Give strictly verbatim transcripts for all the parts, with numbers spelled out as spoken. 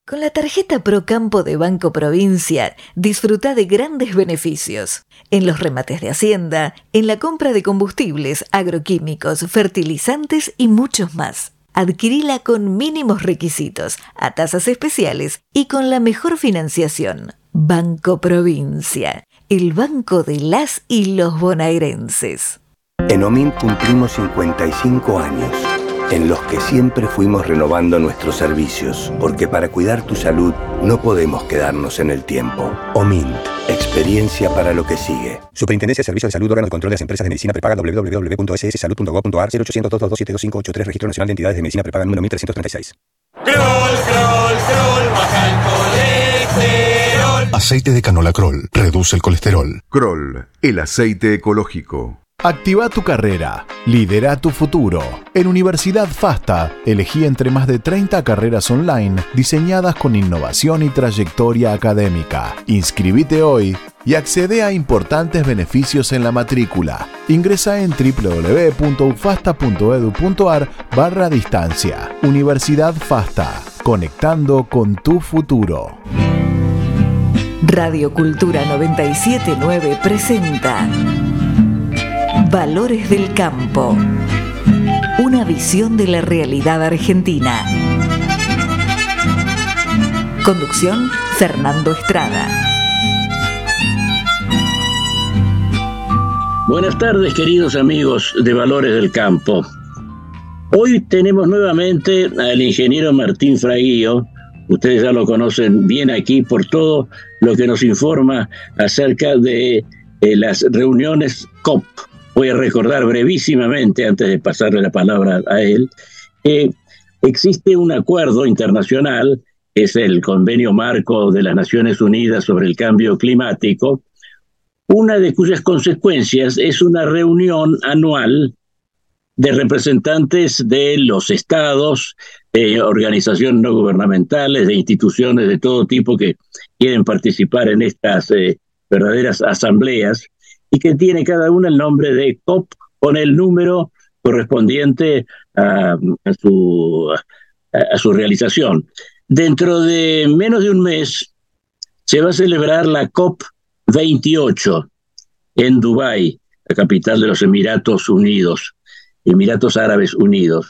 Con la tarjeta Procampo de Banco Provincia, disfruta de grandes beneficios. En los remates de Hacienda, en la compra de combustibles, agroquímicos, fertilizantes y muchos más. Adquirila con mínimos requisitos, a tasas especiales y con la mejor financiación. Banco Provincia, el banco de las y los bonaerenses. En OMINT cumplimos cincuenta y cinco años, en los que siempre fuimos renovando nuestros servicios, porque para cuidar tu salud no podemos quedarnos en el tiempo. OMINT, experiencia para lo que sigue. Superintendencia de Servicios de Salud, órgano de control de las empresas de medicina prepaga, doble u doble u doble u punto ese ese salud punto gob punto a r, cero ochocientos, dos dos dos, siete dos cinco ocho tres, Registro Nacional de Entidades de Medicina Prepaga número mil trescientos treinta y seis. Kroll, Kroll, Kroll, baja el colesterol. Aceite de canola Kroll, reduce el colesterol. Kroll, el aceite ecológico. Activa tu carrera, lidera tu futuro. En Universidad FASTA, elegí entre más de treinta carreras online diseñadas con innovación y trayectoria académica. Inscribite hoy y accede a importantes beneficios en la matrícula. Ingresa en doble u doble u doble u punto u fasta punto edu punto a r barra distancia. Universidad FASTA, conectando con tu futuro. Radio Cultura noventa y siete punto nueve presenta Valores del Campo. Una visión de la realidad argentina. Conducción, Fernando Estrada. Buenas tardes, queridos amigos de Valores del Campo. Hoy tenemos nuevamente al ingeniero Martín Fraguío. Ustedes ya lo conocen bien aquí por todo lo que nos informa acerca de eh, las reuniones C O P. Voy a recordar brevísimamente, antes de pasarle la palabra a él, que existe un acuerdo internacional, es el Convenio Marco de las Naciones Unidas sobre el Cambio Climático, una de cuyas consecuencias es una reunión anual de representantes de los estados, de organizaciones no gubernamentales, de instituciones de todo tipo que quieren participar en estas eh, verdaderas asambleas, y que tiene cada una el nombre de C O P con el número correspondiente a, a, su, a, a su realización. Dentro de menos de un mes se va a celebrar la C O P veintiocho en Dubái, la capital de los Emiratos Unidos, Emiratos Árabes Unidos.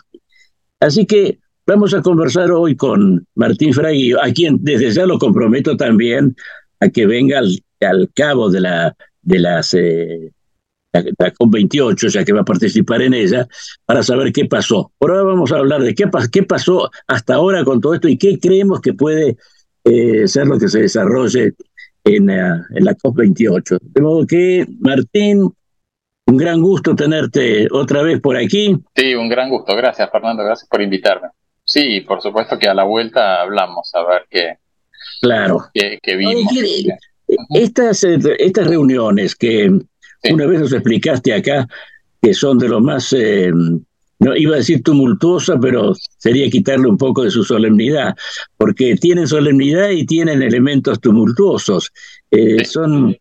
Así que vamos a conversar hoy con Martín Fraguío, a quien desde ya lo comprometo también a que venga al, al cabo de la de las eh, la, la C O P veintiocho, ya que va a participar en ella, para saber qué pasó. Por ahora vamos a hablar de qué, qué pasó hasta ahora con todo esto y qué creemos que puede eh, ser lo que se desarrolle en, uh, en la C O P veintiocho. De modo que, Martín, un gran gusto tenerte otra vez por aquí. Sí, un gran gusto. Gracias, Fernando. Gracias por invitarme. Sí, por supuesto que a la vuelta hablamos, a ver qué, claro. qué, qué vimos. Oye, Estas, estas reuniones que sí. Una vez nos explicaste acá, que son de lo más, eh, no iba a decir tumultuosa, pero sería quitarle un poco de su solemnidad, porque tienen solemnidad y tienen elementos tumultuosos. Eh, sí. son,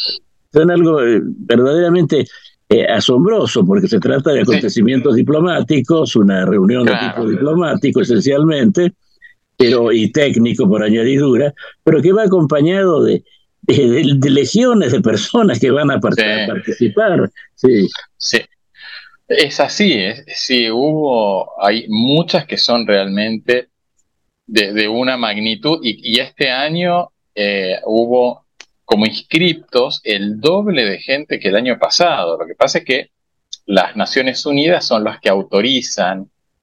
son algo verdaderamente eh, asombroso, porque se trata de acontecimientos sí. diplomáticos, una reunión claro. de tipo diplomático esencialmente, pero y técnico por añadidura, pero que va acompañado de De, de legiones de personas que van a, part- sí. a participar. Sí. sí, es así. Es, sí, hubo, hay muchas que son realmente de, de una magnitud y, y este año eh, hubo como inscriptos el doble de gente que el año pasado. Lo que pasa es que las Naciones Unidas son las que autorizan,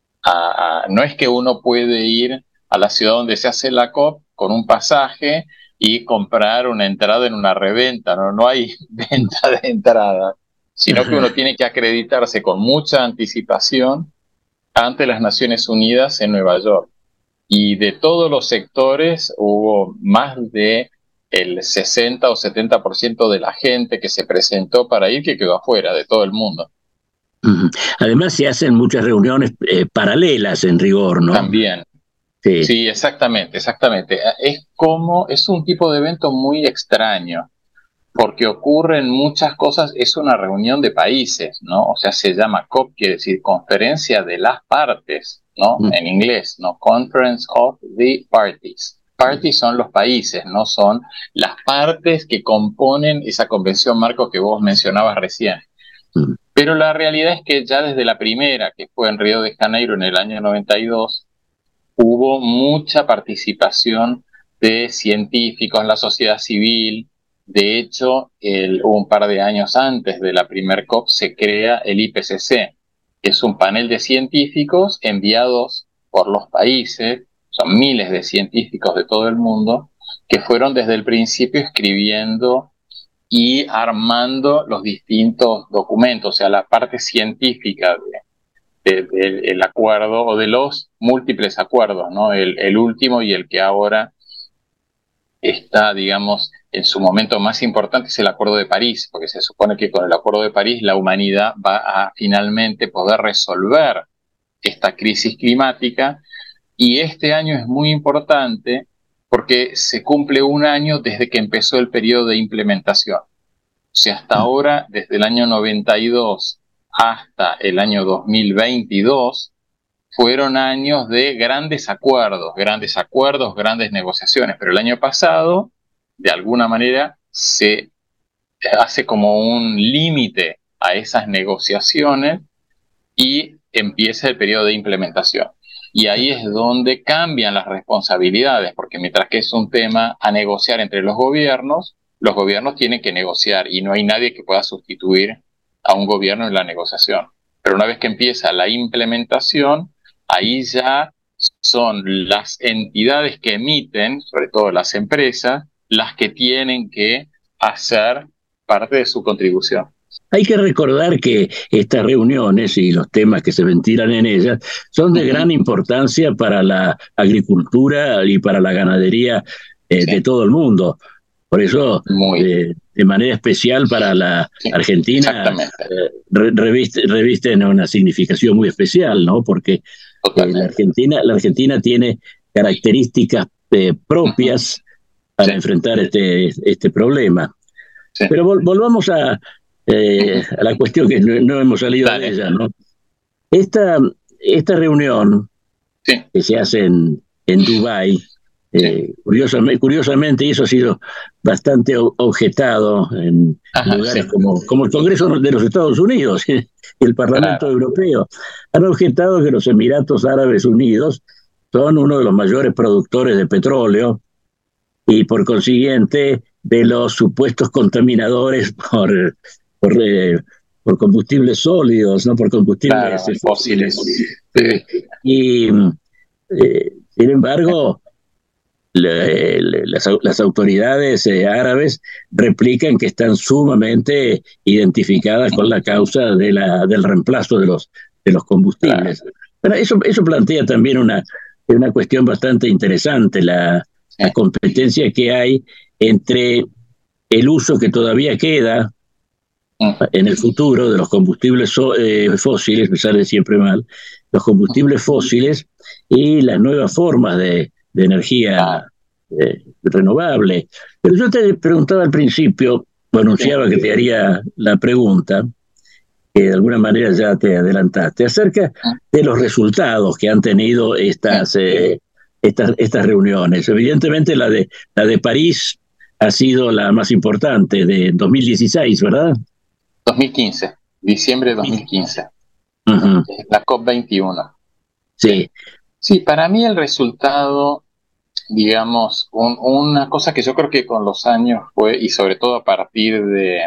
a, a, no es que uno puede ir a la ciudad donde se hace la C O P con un pasaje y comprar una entrada en una reventa, no, no hay venta de entrada, sino que uno tiene que acreditarse con mucha anticipación ante las Naciones Unidas en Nueva York. Y de todos los sectores hubo más de el sesenta o setenta por ciento de la gente que se presentó para ir que quedó afuera, de todo el mundo. Además se hacen muchas reuniones eh, paralelas en rigor, ¿no? También. Sí. sí, exactamente, exactamente. Es como, es un tipo de evento muy extraño, porque ocurren muchas cosas, es una reunión de países, ¿no? O sea, se llama C O P, quiere decir Conferencia de las Partes, ¿no? Mm. En inglés, ¿no? Conference of the Parties. Parties son los países, no son las partes que componen esa convención marco que vos mencionabas recién. Mm. Pero la realidad es que ya desde la primera, que fue en Río de Janeiro en el año noventa y dos, hubo mucha participación de científicos, la sociedad civil. De hecho, el, un par de años antes de la primer C O P se crea el I P C C, que es un panel de científicos enviados por los países, son miles de científicos de todo el mundo, que fueron desde el principio escribiendo y armando los distintos documentos, o sea, la parte científica de, de, de, del acuerdo o de los múltiples acuerdos, ¿no? El, el último y el que ahora está, digamos, en su momento más importante es el Acuerdo de París, porque se supone que con el Acuerdo de París la humanidad va a finalmente poder resolver esta crisis climática, y este año es muy importante porque se cumple un año desde que empezó el periodo de implementación. O sea, hasta ahora, desde el año noventa y dos hasta el año dos mil veintidós, fueron años de grandes acuerdos, grandes acuerdos, grandes negociaciones, pero el año pasado, de alguna manera, se hace como un límite a esas negociaciones y empieza el periodo de implementación. Y ahí es donde cambian las responsabilidades, porque mientras que es un tema a negociar entre los gobiernos, los gobiernos tienen que negociar y no hay nadie que pueda sustituir a un gobierno en la negociación. Pero una vez que empieza la implementación, ahí ya son las entidades que emiten, sobre todo las empresas, las que tienen que hacer parte de su contribución. Hay que recordar que estas reuniones y los temas que se ventilan en ellas son de gran importancia para la agricultura y para la ganadería eh, sí. de todo el mundo. Por eso, eh, de manera especial para la sí, Argentina, eh, re reviste, revisten una significación muy especial, ¿no? Porque eh, la Argentina, la Argentina tiene características eh, propias uh-huh. para sí. enfrentar este, este problema. Sí. Pero vol volvamos a, eh, a la cuestión que no, no hemos salido Dale. de ella, ¿no? Esta, esta reunión sí. que se hace en, en Dubái, Eh, curiosamente, curiosamente, y eso ha sido bastante objetado en Ajá, lugares sí. como, como el Congreso de los Estados Unidos y el Parlamento claro. Europeo. Han objetado que los Emiratos Árabes Unidos son uno de los mayores productores de petróleo y por consiguiente de los supuestos contaminadores por, por, eh, por combustibles sólidos, no por combustibles claro, fósiles. Sí. Y eh, sin embargo, Le, le, las, las autoridades eh, árabes replican que están sumamente identificadas con la causa de la, del reemplazo de los, de los combustibles. Claro. Bueno, eso, eso plantea también una, una cuestión bastante interesante, la, sí. la competencia que hay entre el uso que todavía queda en el futuro de los combustibles so, eh, fósiles, me sale siempre mal, los combustibles fósiles y las nuevas formas de de energía eh, renovable. Pero yo te preguntaba al principio, o anunciaba que te haría la pregunta, que de alguna manera ya te adelantaste, acerca de los resultados que han tenido estas, eh, estas, estas reuniones. Evidentemente la de, la de París ha sido la más importante, de dos mil dieciséis, ¿verdad? dos mil quince, diciembre de dos mil quince. Uh-huh. La COP veintiuno. Sí. Sí, para mí el resultado, digamos, un, una cosa que yo creo que con los años fue, y sobre todo a partir de,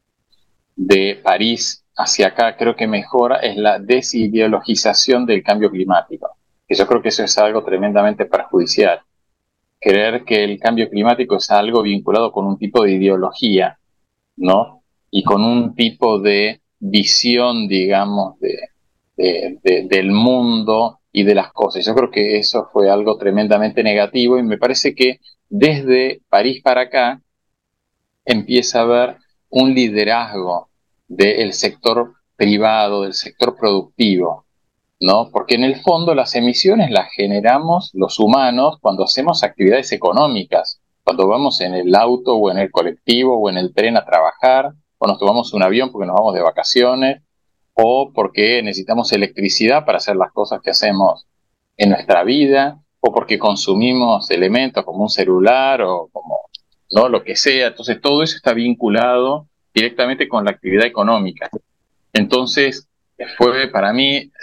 de París hacia acá, creo que mejora, es la desideologización del cambio climático. Que yo creo que eso es algo tremendamente perjudicial. Creer que el cambio climático es algo vinculado con un tipo de ideología, ¿no? Y con un tipo de visión, digamos, de, de, de, del mundo y de las cosas. Yo creo que eso fue algo tremendamente negativo y me parece que desde París para acá empieza a haber un liderazgo del sector privado, del sector productivo, ¿no? Porque en el fondo las emisiones las generamos los humanos cuando hacemos actividades económicas, cuando vamos en el auto o en el colectivo o en el tren a trabajar, o nos tomamos un avión porque nos vamos de vacaciones, o porque necesitamos electricidad para hacer las cosas que hacemos en nuestra vida, o porque consumimos elementos como un celular o como, ¿no?, lo que sea. Entonces todo eso está vinculado directamente con la actividad económica. Entonces fue para mí,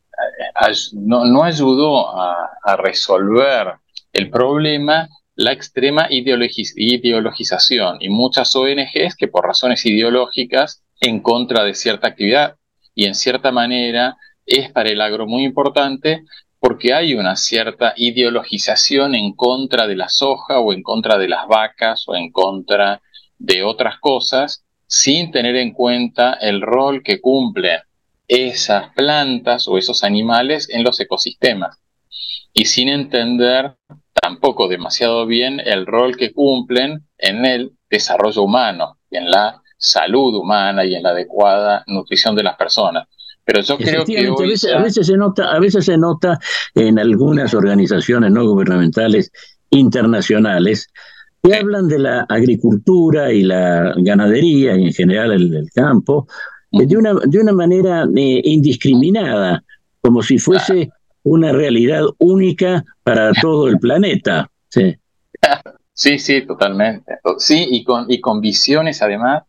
no, no ayudó a, a resolver el problema la extrema ideologiz- ideologización y muchas O N Ges que por razones ideológicas en contra de cierta actividad, y en cierta manera es para el agro muy importante porque hay una cierta ideologización en contra de la soja o en contra de las vacas o en contra de otras cosas, sin tener en cuenta el rol que cumplen esas plantas o esos animales en los ecosistemas, y sin entender tampoco demasiado bien el rol que cumplen en el desarrollo humano, y en la salud humana y en la adecuada nutrición de las personas. Pero yo creo que hoy a veces, ya... a veces se nota, a veces se nota en algunas organizaciones no gubernamentales internacionales que hablan de la agricultura y la ganadería y en general el, el campo uh-huh. de una de una manera eh, indiscriminada, como si fuese una realidad única para todo el planeta. Sí, sí, sí, totalmente. Sí, y con y con visiones además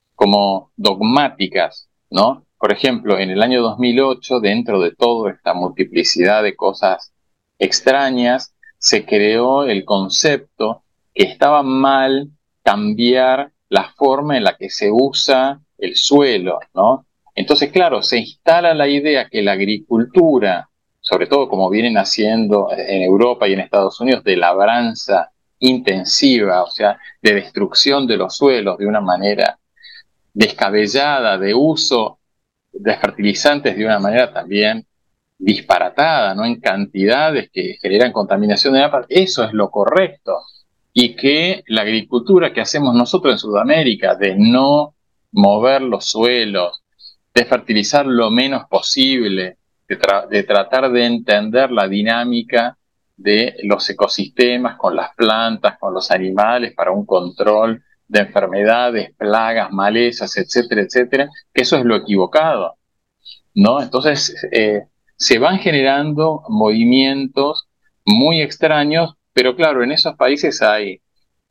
como dogmáticas, ¿no? Por ejemplo, en el año dos mil ocho, dentro de toda esta multiplicidad de cosas extrañas, se creó el concepto que estaba mal cambiar la forma en la que se usa el suelo, ¿no? Entonces, claro, se instala la idea que la agricultura, sobre todo como vienen haciendo en Europa y en Estados Unidos, de labranza intensiva, o sea, de destrucción de los suelos de una manera descabellada, de uso de fertilizantes de una manera también disparatada, ¿no?, en cantidades que generan contaminación de agua. Eso es lo correcto. Y que la agricultura que hacemos nosotros en Sudamérica, de no mover los suelos, de fertilizar lo menos posible, de, tra- de tratar de entender la dinámica de los ecosistemas con las plantas, con los animales, para un control de enfermedades, plagas, malezas, etcétera, etcétera, que eso es lo equivocado, ¿no? Entonces, eh, se van generando movimientos muy extraños, pero claro, en esos países hay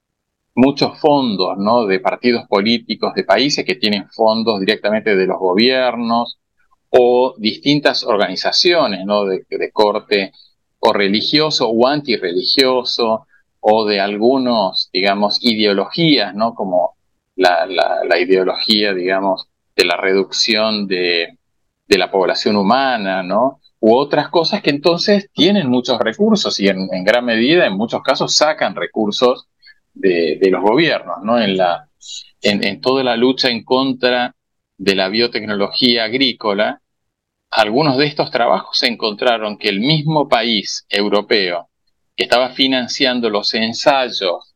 muchos fondos, ¿no?, de partidos políticos, de países que tienen fondos directamente de los gobiernos, o distintas organizaciones, ¿no?, de, de corte o religioso o antirreligioso, o de algunos, digamos, ideologías, ¿no?, como la, la, la ideología, digamos, de la reducción de, de la población humana, ¿no?, u otras cosas que entonces tienen muchos recursos y en, en gran medida, en muchos casos, sacan recursos de, de los gobiernos, ¿no?, en, la, en, en toda la lucha en contra de la biotecnología agrícola. Algunos de estos trabajos se encontraron que el mismo país europeo que estaba financiando los ensayos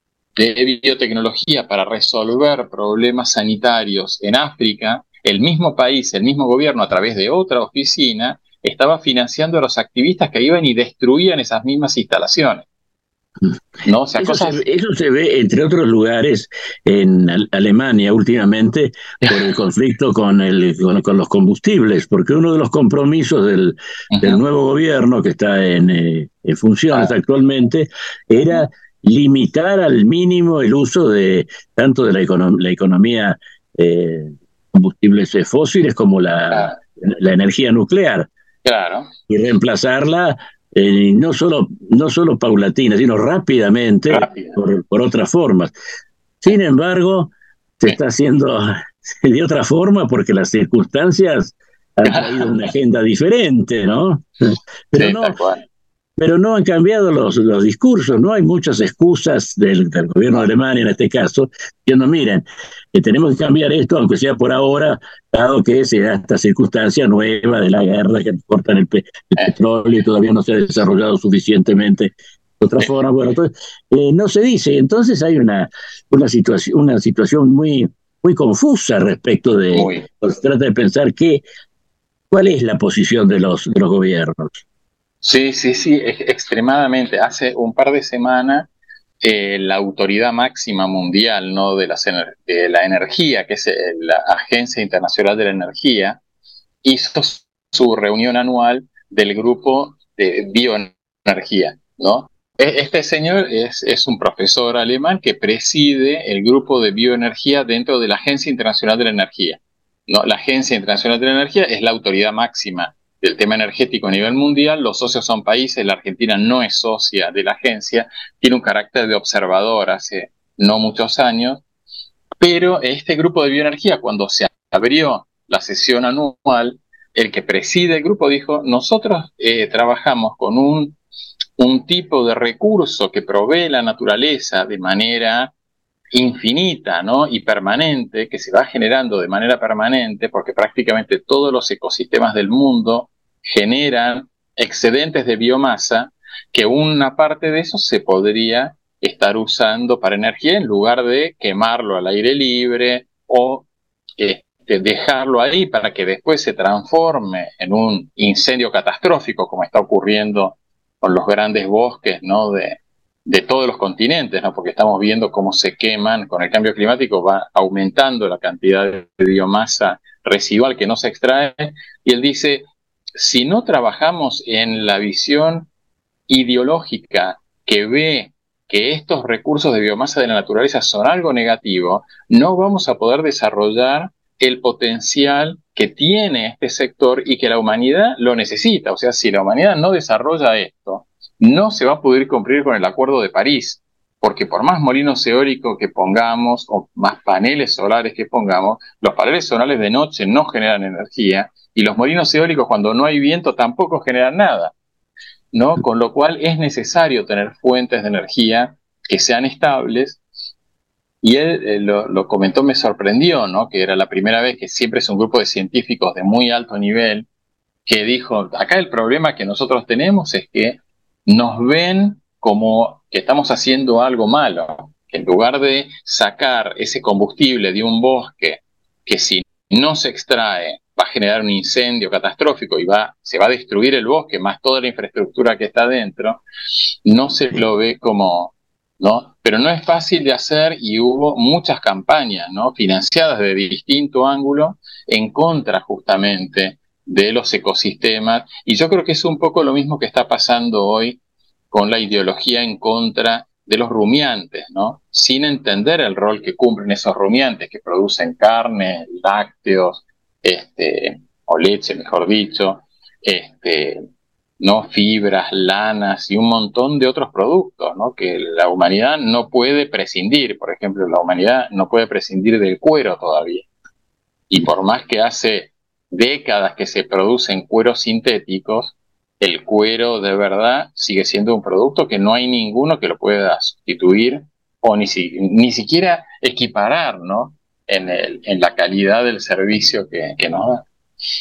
de biotecnología para resolver problemas sanitarios en África, el mismo país, el mismo gobierno, a través de otra oficina, estaba financiando a los activistas que iban y destruían esas mismas instalaciones, ¿no? O sea, eso, cosas... se, eso se ve, entre otros lugares, en Alemania últimamente, por el conflicto con, el, con, con los combustibles, porque uno de los compromisos del, uh-huh. del nuevo gobierno que está en, eh, en funciones ah. actualmente era uh-huh. limitar al mínimo el uso de tanto de la, econom- la economía eh, combustibles fósiles como la, ah. la energía nuclear. Claro. Y reemplazarla Eh, no solo no solo paulatina, sino rápidamente Rápido. por, por otras formas. Sin embargo, se está haciendo de otra forma porque las circunstancias han traído una agenda diferente, ¿no? Pero sí, no, pero no han cambiado los, los discursos, no hay muchas excusas del, del gobierno de Alemania en este caso, diciendo, miren, que tenemos que cambiar esto, aunque sea por ahora, dado que sea esta circunstancia nueva de la guerra, que cortan el, pe- el petróleo y todavía no se ha desarrollado suficientemente de otra forma. Bueno, entonces, eh, no se dice. Entonces hay una, una, situación, una situación muy, muy confusa respecto de... Muy. Se trata de pensar que, cuál es la posición de los, de los gobiernos. Sí, sí, sí, extremadamente. Hace un par de semanas eh, la autoridad máxima mundial, ¿no?, de, las ener- de la energía, que es eh, la Agencia Internacional de la Energía, hizo su reunión anual del grupo de bioenergía, ¿no? Este señor es, es un profesor alemán que preside el grupo de bioenergía dentro de la Agencia Internacional de la Energía, ¿no? La Agencia Internacional de la Energía es la autoridad máxima del tema energético a nivel mundial. Los socios son países. La Argentina no es socia de la agencia, tiene un carácter de observador hace no muchos años, pero este grupo de bioenergía, cuando se abrió la sesión anual, el que preside el grupo dijo: nosotros eh, trabajamos con un, un tipo de recurso que provee la naturaleza de manera infinita, ¿no?, y permanente, que se va generando de manera permanente, porque prácticamente todos los ecosistemas del mundo generan excedentes de biomasa, que una parte de eso se podría estar usando para energía en lugar de quemarlo al aire libre o eh, de dejarlo ahí para que después se transforme en un incendio catastrófico, como está ocurriendo con los grandes bosques, ¿no?, de, de todos los continentes, ¿no?, porque estamos viendo cómo se queman. Con el cambio climático va aumentando la cantidad de biomasa residual que no se extrae, y él dice: si no trabajamos en la visión ideológica que ve que estos recursos de biomasa de la naturaleza son algo negativo, no vamos a poder desarrollar el potencial que tiene este sector y que la humanidad lo necesita. O sea, si la humanidad no desarrolla esto, no se va a poder cumplir con el Acuerdo de París, porque por más molinos eólicos que pongamos o más paneles solares que pongamos, los paneles solares de noche no generan energía y los molinos eólicos, cuando no hay viento, tampoco generan nada, ¿no? Con lo cual es necesario tener fuentes de energía que sean estables. Y él eh, lo, lo comentó, me sorprendió, ¿no?, que era la primera vez, que siempre es un grupo de científicos de muy alto nivel, que dijo: acá el problema que nosotros tenemos es que nos ven como que estamos haciendo algo malo, que en lugar de sacar ese combustible de un bosque, que si no se extrae va a generar un incendio catastrófico y va, se va a destruir el bosque, más toda la infraestructura que está dentro, no se lo ve como, ¿no? Pero no es fácil de hacer, y hubo muchas campañas, ¿no?, financiadas de distinto ángulo en contra justamente de los ecosistemas, y yo creo que es un poco lo mismo que está pasando hoy con la ideología en contra de los rumiantes, ¿no?, sin entender el rol que cumplen esos rumiantes que producen carne, lácteos, este, o leche, mejor dicho, este, ¿no?, fibras, lanas y un montón de otros productos, ¿no?, que la humanidad no puede prescindir. Por ejemplo, la humanidad no puede prescindir del cuero todavía. Y por más que hace décadas que se producen cueros sintéticos, el cuero de verdad sigue siendo un producto que no hay ninguno que lo pueda sustituir o ni, si, ni siquiera equiparar, ¿no?, en, el, en la calidad del servicio que, que nos da.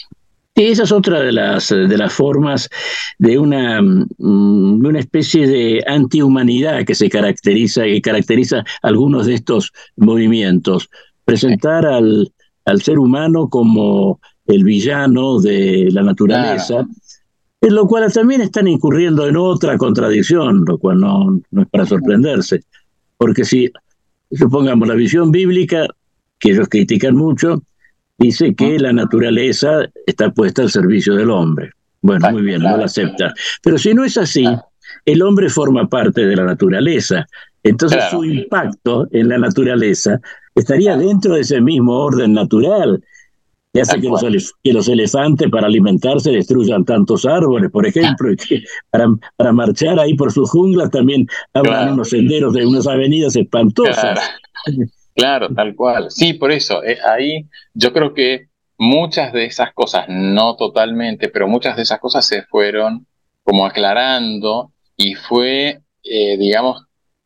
Sí, esa es otra de las, de las formas de una, de una especie de antihumanidad que se caracteriza, que caracteriza algunos de estos movimientos. Presentar al, al ser humano como el villano de la naturaleza, claro, en lo cual también están incurriendo en otra contradicción, lo cual no, no es para sorprenderse. Porque si, supongamos, la visión bíblica, que ellos critican mucho, dice que la naturaleza está puesta al servicio del hombre. Bueno, muy bien, no la acepta. Pero si no es así, el hombre forma parte de la naturaleza. Entonces claro, su impacto en la naturaleza estaría dentro de ese mismo orden natural, que hace que los, elef- que los elefantes para alimentarse destruyan tantos árboles, por ejemplo, y que para, para marchar ahí por sus junglas también abran claro, unos senderos de unas avenidas espantosas. Claro. Claro, tal cual. Sí, por eso, eh, ahí yo creo que muchas de esas cosas, no totalmente, pero muchas de esas cosas se fueron como aclarando y fue, eh, digamos,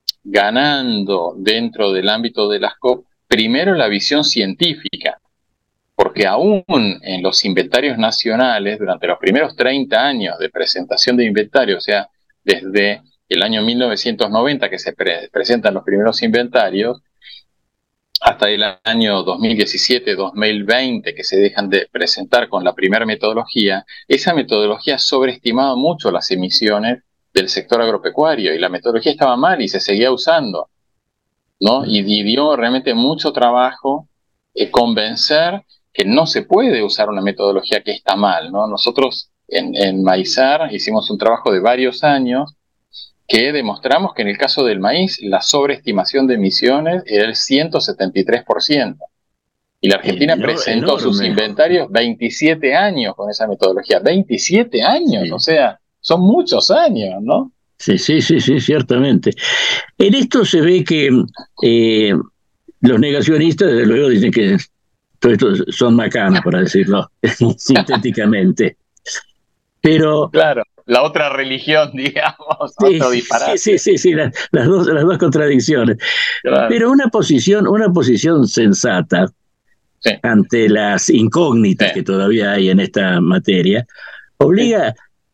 ganando dentro del ámbito de las C O P, primero la visión científica, porque aún en los inventarios nacionales, durante los primeros treinta años de presentación de inventarios, o sea, desde el año mil novecientos noventa que se pre- presentan los primeros inventarios, hasta el año dos mil diecisiete dos mil veinte, que se dejan de presentar con la primera metodología, esa metodología sobreestimaba mucho las emisiones del sector agropecuario, y la metodología estaba mal y se seguía usando, ¿no? Y, y dio realmente mucho trabajo eh, convencer que no se puede usar una metodología que está mal, ¿no? Nosotros en, en Maizar hicimos un trabajo de varios años que demostramos que en el caso del maíz la sobreestimación de emisiones era el ciento setenta y tres por ciento. Y la Argentina Enor- presentó enorme. sus inventarios veintisiete años con esa metodología. veintisiete años, Sí. o sea, son muchos años, ¿no? Sí, sí, sí, sí, ciertamente. En esto se ve que eh, los negacionistas, desde luego, dicen que todo esto son macanas, para decirlo sintéticamente. Pero Claro, la otra religión, digamos, sí, otro disparate. sí, sí, sí, sí, la- las dos, las dos contradicciones. Claro. Pero una posición, una posición sensata Sí. ante las incógnitas Sí. que todavía hay en esta materia, obliga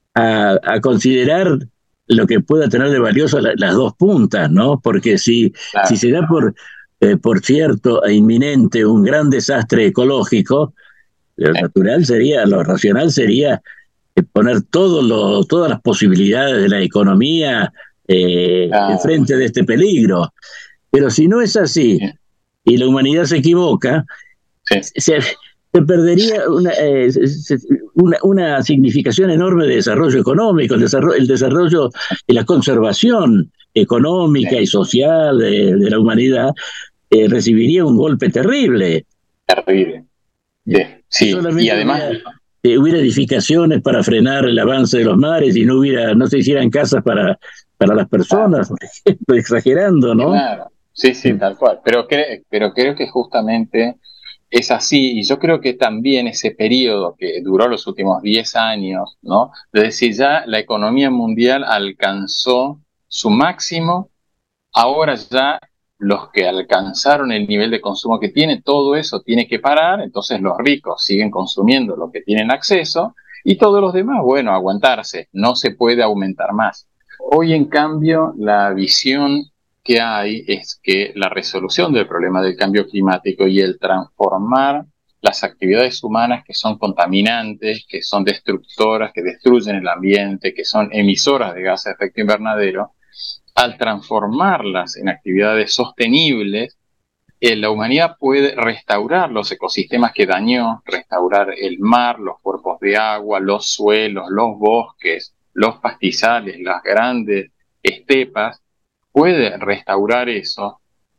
a, a considerar lo que pueda tener de valioso la- las dos puntas, ¿no? Porque si, Claro. si se da por, eh, por cierto e inminente un gran desastre ecológico, lo Sí. natural sería, lo racional sería eh, poner todo lo, todas las posibilidades de la economía eh, Claro. enfrente de este peligro. Pero si no es así Sí. y la humanidad se equivoca, Sí. se, se perdería una, eh, se- se- una, una significación enorme de desarrollo económico, el desarrollo, el desarrollo y la conservación económica Sí. y social de, de la humanidad eh, recibiría un golpe terrible. Terrible. Sí, sí. Solamente Y además, hubiera, eh, hubiera edificaciones para frenar el avance de los mares y no hubiera, no se hicieran casas para, para las personas, por ejemplo, exagerando, ¿no? claro, sí, sí, tal cual. Pero, cre- pero creo que justamente es así, y yo creo que también ese periodo que duró los últimos diez años, ¿no? Es decir, ya la economía mundial alcanzó su máximo, ahora ya los que alcanzaron el nivel de consumo que tiene, todo eso tiene que parar, entonces los ricos siguen consumiendo lo que tienen acceso, y todos los demás, bueno, aguantarse, no se puede aumentar más. Hoy, en cambio, la visión que hay es que la resolución del problema del cambio climático y el transformar las actividades humanas que son contaminantes, que son destructoras, que destruyen el ambiente, que son emisoras de gases de efecto invernadero, al transformarlas en actividades sostenibles, eh, la humanidad puede restaurar los ecosistemas que dañó, restaurar el mar, los cuerpos de agua, los suelos, los bosques, los pastizales, las grandes estepas, puede restaurar eso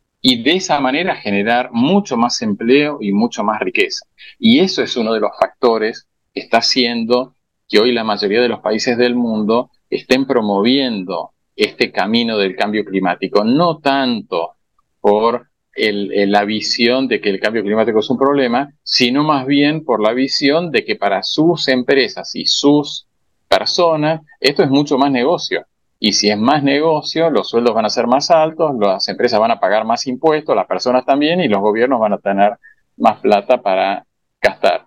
y de esa manera generar mucho más empleo y mucho más riqueza. Y eso es uno de los factores que está haciendo que hoy la mayoría de los países del mundo estén promoviendo este camino del cambio climático, no tanto por el, el, la visión de que el cambio climático es un problema, sino más bien por la visión de que para sus empresas y sus personas esto es mucho más negocio. Y si es más negocio, los sueldos van a ser más altos, las empresas van a pagar más impuestos, las personas también, y los gobiernos van a tener más plata para gastar.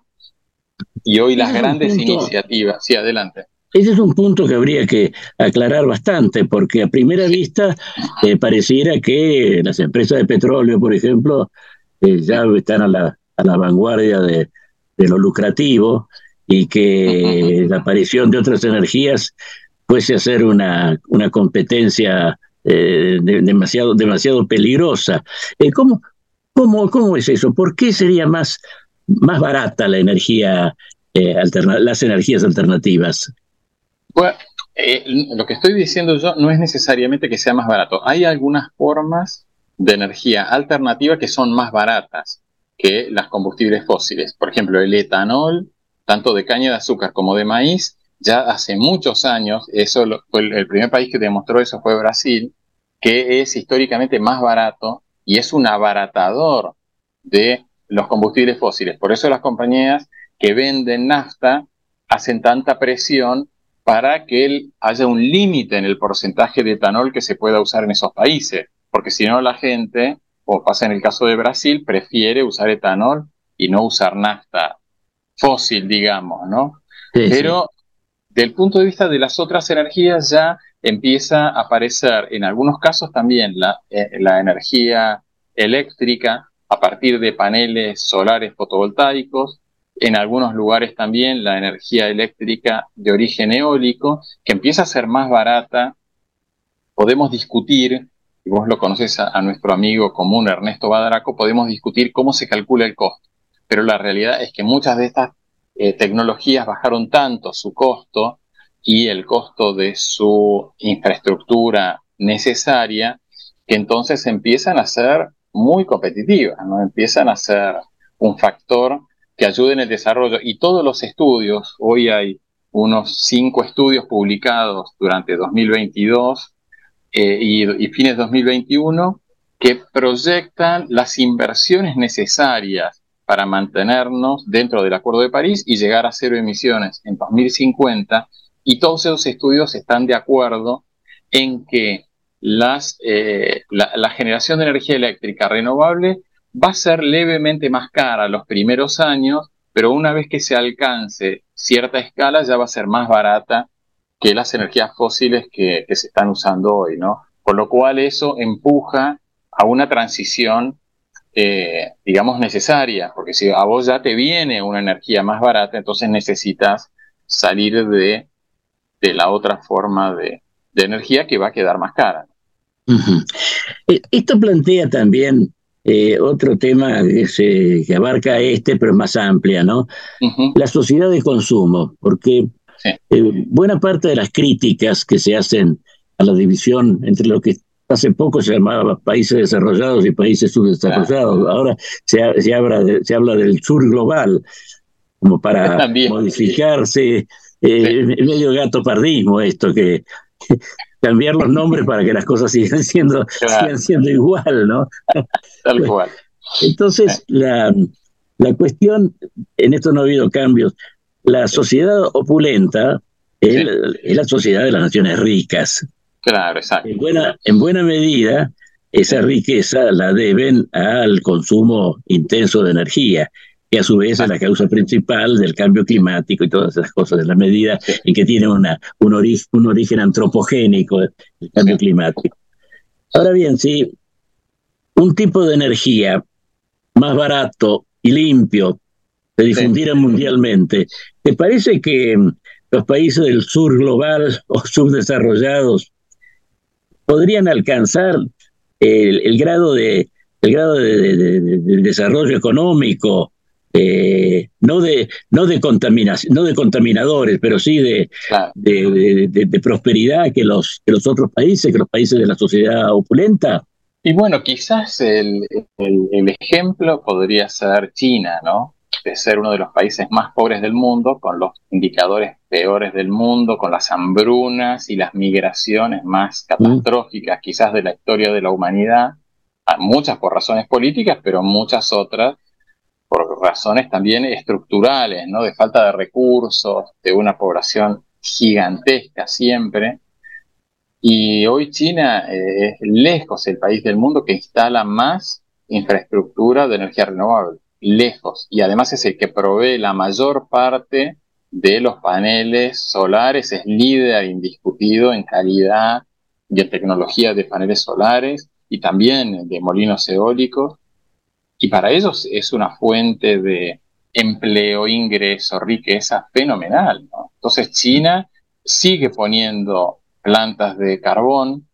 Y hoy las grandes punto, iniciativas, sí, adelante. Ese es un punto que habría que aclarar bastante, porque a primera vista eh, pareciera que las empresas de petróleo, por ejemplo, eh, ya están a la, a la vanguardia de, de lo lucrativo, y que uh-huh. la aparición de otras energías fuese a ser una, una competencia eh, de, demasiado, demasiado peligrosa. Eh, ¿cómo, cómo, ¿Cómo es eso? ¿Por qué sería más, más barata la energía, eh, alterna, las energías alternativas? Bueno, eh, lo que estoy diciendo yo no es necesariamente que sea más barato. Hay algunas formas de energía alternativa que son más baratas que las combustibles fósiles. Por ejemplo, el etanol, tanto de caña de azúcar como de maíz, ya hace muchos años, eso lo, fue el, el primer país que demostró eso fue Brasil, que es históricamente más barato y es un abaratador de los combustibles fósiles. Por eso las compañías que venden nafta hacen tanta presión para que el, haya un límite en el porcentaje de etanol que se pueda usar en esos países. Porque si no, la gente, como pasa en el caso de Brasil, prefiere usar etanol y no usar nafta fósil, digamos, ¿no? Sí, Pero sí. Del punto de vista de las otras energías ya empieza a aparecer en algunos casos también la, eh, la energía eléctrica a partir de paneles solares fotovoltaicos, en algunos lugares también la energía eléctrica de origen eólico, que empieza a ser más barata. Podemos discutir, y vos lo conocés a, a nuestro amigo común Ernesto Badraco, podemos discutir cómo se calcula el costo, pero la realidad es que muchas de estas eh, tecnologías bajaron tanto su costo y el costo de su infraestructura necesaria, que entonces empiezan a ser muy competitivas, ¿no? Empiezan a ser un factor que ayude en el desarrollo. Y todos los estudios, hoy hay unos cinco estudios publicados durante dos mil veintidós eh, y, y fines de dos mil veintiuno, que proyectan las inversiones necesarias para mantenernos dentro del Acuerdo de París y llegar a cero emisiones en dos mil cincuenta, y todos esos estudios están de acuerdo en que las, eh, la, la generación de energía eléctrica renovable va a ser levemente más cara los primeros años, pero una vez que se alcance cierta escala ya va a ser más barata que las energías fósiles que, que se están usando hoy, ¿no? Con lo cual eso empuja a una transición, eh, digamos, necesaria, porque si a vos ya te viene una energía más barata, entonces necesitas salir de, de la otra forma de, de energía que va a quedar más cara. Uh-huh. Esto plantea también eh, otro tema que, se, que abarca este, pero más amplia, ¿no? Uh-huh. La sociedad de consumo, porque sí. eh, buena parte de las críticas que se hacen a la división entre lo que hace poco se llamaba países desarrollados y países subdesarrollados, claro. Ahora se, se, habla de, se habla del sur global, como para también modificarse, eh, sí. medio gato pardismo esto, que cambiar los nombres para que las cosas sigan siendo, claro. sigan siendo igual, ¿no? Tal cual. Entonces, sí. la, la cuestión, en esto no ha habido cambios, la sociedad opulenta es, sí. la, es la sociedad de las naciones ricas. Claro, exacto. En buena, en buena medida, esa riqueza la deben al consumo intenso de energía, que a su vez es la causa principal del cambio climático y todas esas cosas, en la medida sí. en que tiene una, un, ori un origen antropogénico el cambio sí. climático. Ahora bien, si un tipo de energía más barato y limpio se difundiera sí. mundialmente, ¿te parece que los países del sur global o subdesarrollados podrían alcanzar el, el grado de el grado de, de, de, de desarrollo económico, eh, no de no de contaminación, no de contaminadores, pero sí de, claro. de, de, de, de prosperidad que los que los otros países, que los países de la sociedad opulenta? Y bueno, quizás el, el, el ejemplo podría ser China, ¿no? De ser uno de los países más pobres del mundo, con los indicadores peores del mundo, con las hambrunas y las migraciones más catastróficas mm. quizás de la historia de la humanidad, muchas por razones políticas, pero muchas otras por razones también estructurales, ¿no? De falta de recursos, de una población gigantesca siempre. Y hoy China eh, es lejos el país del mundo que instala más infraestructura de energía renovable. Lejos, y además es el que provee la mayor parte de los paneles solares, es líder indiscutido en calidad y en tecnología de paneles solares y también de molinos eólicos, y para ellos es una fuente de empleo, ingreso, riqueza fenomenal, ¿no? Entonces China sigue poniendo plantas de carbón,